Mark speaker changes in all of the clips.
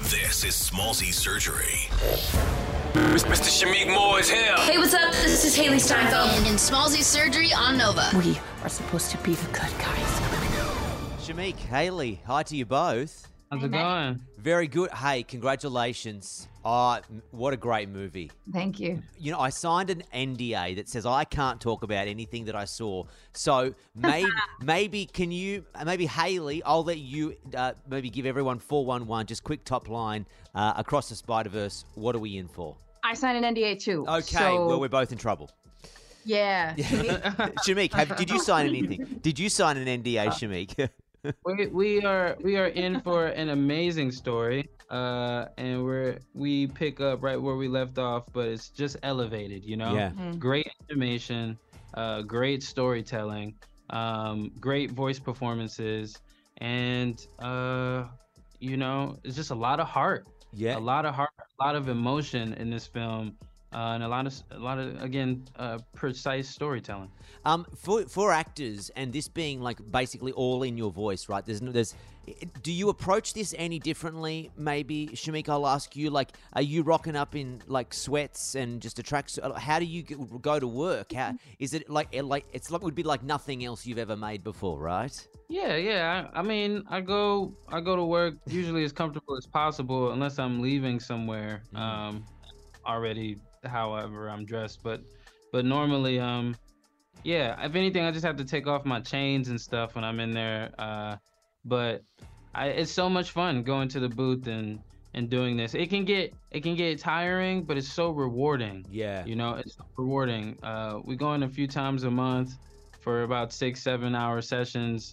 Speaker 1: This is Smallzy Surgery.
Speaker 2: Mr. Shamik Moore is here.
Speaker 3: Hey, what's up? This is Haley Steinfeld.
Speaker 4: And in Smallzy Surgery on Nova.
Speaker 3: We are supposed to be the good guys.
Speaker 5: Shamik, Haley, hi to you both.
Speaker 6: How's it going?
Speaker 5: Very good. Hey, congratulations. Oh, what a great movie.
Speaker 7: Thank you.
Speaker 5: You know, I signed an NDA that says I can't talk about anything that I saw. So maybe Haley, I'll let you maybe give everyone 411, just quick top line, Across the Spider-Verse. What are we in for?
Speaker 7: I signed an NDA too.
Speaker 5: Okay, well, we're both in trouble.
Speaker 7: Yeah.
Speaker 5: Shamik, did you sign anything? Did you sign an NDA, Shamik?
Speaker 6: We are in for an amazing story, and we pick up right where we left off, but it's just elevated, you know.
Speaker 5: Yeah.
Speaker 6: Great animation, great storytelling, great voice performances, and you know, it's just a lot of heart.
Speaker 5: Yeah.
Speaker 6: A lot of heart, a lot of emotion in this film. And a lot of again precise storytelling.
Speaker 5: For actors, and this being like basically all in your voice, right? Do you approach this any differently? Maybe Shamik, I'll ask you. Like, are you rocking up in like sweats and just a tracksuit? How do you go to work? How is it like it's like it would be like nothing else you've ever made before, right?
Speaker 6: Yeah. I mean, I go to work usually as comfortable as possible, unless I'm leaving somewhere. Already. However I'm dressed, but normally yeah, if anything I just have to take off my chains and stuff when I'm in there, but it's so much fun going to the booth and doing this. It can get tiring, but it's so rewarding.
Speaker 5: Yeah, you
Speaker 6: know, it's rewarding. We go in a few times a month for about 6-7 hour sessions,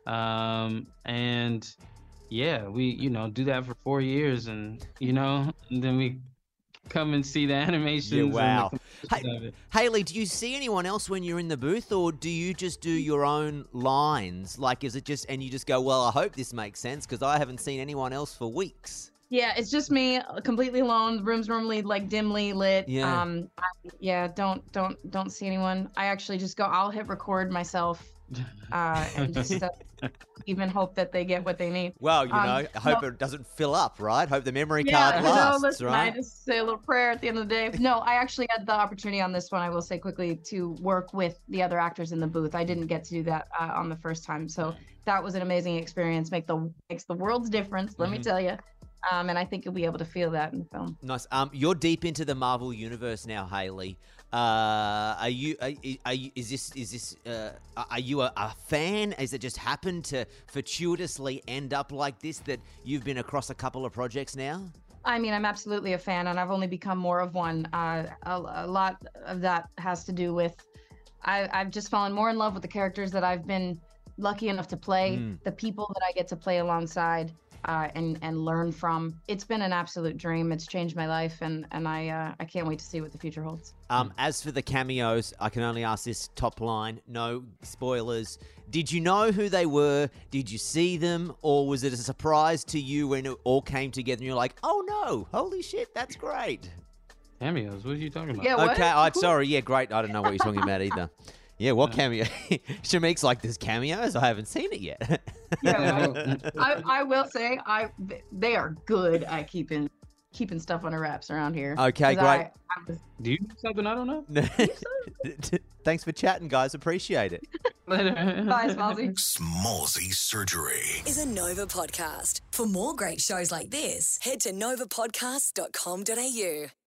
Speaker 6: and yeah, we do that for 4 years, and and then we come and see the animations.
Speaker 5: Yeah, wow.
Speaker 6: And
Speaker 5: Haley, do you see anyone else when you're in the booth, or do you just do your own lines? Like, is it just, and you just go, well, I hope this makes sense, because I haven't seen anyone else for weeks.
Speaker 7: Yeah, it's just me, completely alone. The room's normally like dimly lit.
Speaker 5: Yeah.
Speaker 7: Don't see anyone. I actually just go, I'll hit record myself, and just even hope that they get what they need.
Speaker 5: Well, I hope it doesn't fill up, right? Hope the memory card lasts,
Speaker 7: listen,
Speaker 5: right?
Speaker 7: I just say a little prayer at the end of the day. No, I actually had the opportunity on this one, I will say quickly, to work with the other actors in the booth. I didn't get to do that on the first time, so that was an amazing experience. Makes the world's difference, let me tell you. And I think you'll be able to feel that in the film.
Speaker 5: Nice. You're deep into the Marvel universe now, Haley. Are you a fan? Has it just happened to fortuitously end up like this, that you've been across a couple of projects now?
Speaker 7: I mean, I'm absolutely a fan, and I've only become more of one. A lot of that has to do with I've just fallen more in love with the characters that I've been lucky enough to play, the people that I get to play alongside. And learn from. It's been an absolute dream. It's changed my life, and I can't wait to see what the future holds.
Speaker 5: As for the cameos, I can only ask this top line, no spoilers. Did you know who they were? Did you see them? Or was it a surprise to you when it all came together and you're like, oh no, holy shit, that's great?
Speaker 6: Cameos, what are you talking about?
Speaker 7: Yeah, what?
Speaker 5: Okay, sorry, yeah, great. I don't know what you're talking about either. Yeah, what cameo? Shamik's like, there's cameos? I haven't seen it yet.
Speaker 7: Yeah, I will say they are good at keeping stuff under wraps around here.
Speaker 5: Okay, great.
Speaker 6: Do you know something I don't know?
Speaker 5: Thanks for chatting, guys. Appreciate it.
Speaker 6: Later.
Speaker 7: Bye, Smallzy.
Speaker 1: Smallzy Surgery
Speaker 4: is a Nova podcast. For more great shows like this, head to novapodcast.com.au.